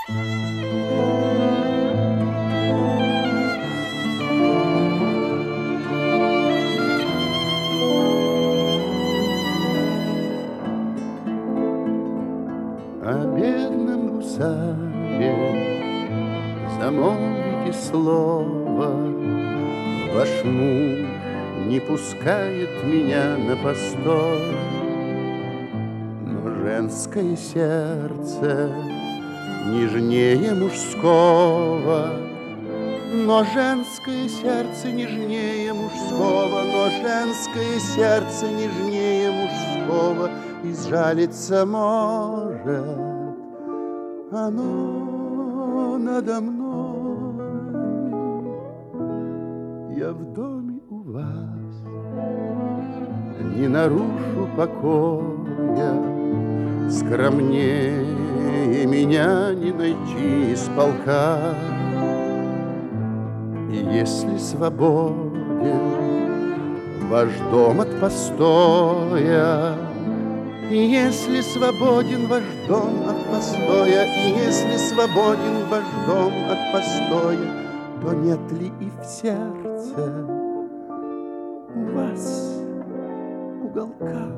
О бедном гусаре замолвите слово. Ваш муж не пускает меня на постой, но женское сердце нежнее мужского. Но женское сердце нежнее мужского, но женское сердце нежнее мужского, и сжалиться может оно надо мной. Я в доме у вас не нарушу покоя, скромнее меня не найти из полка. И если свободен ваш дом от постоя, и если свободен ваш дом от постоя, и если свободен ваш дом от постоя, то нет ли и в сердце у вас уголка?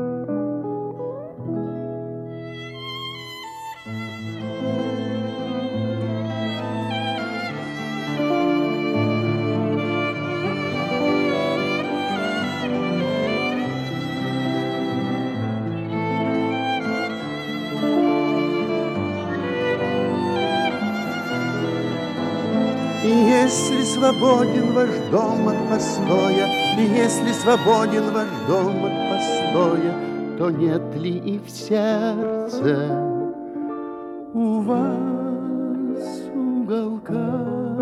И если свободен ваш дом от постоя, и если свободен ваш дом от постоя, то нет ли и в сердце у вас уголка?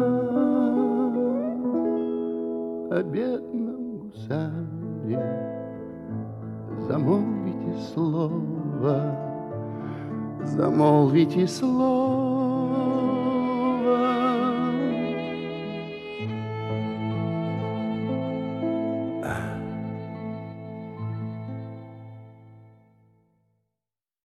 О бедном гусаре замолвите слово, замолвите слово.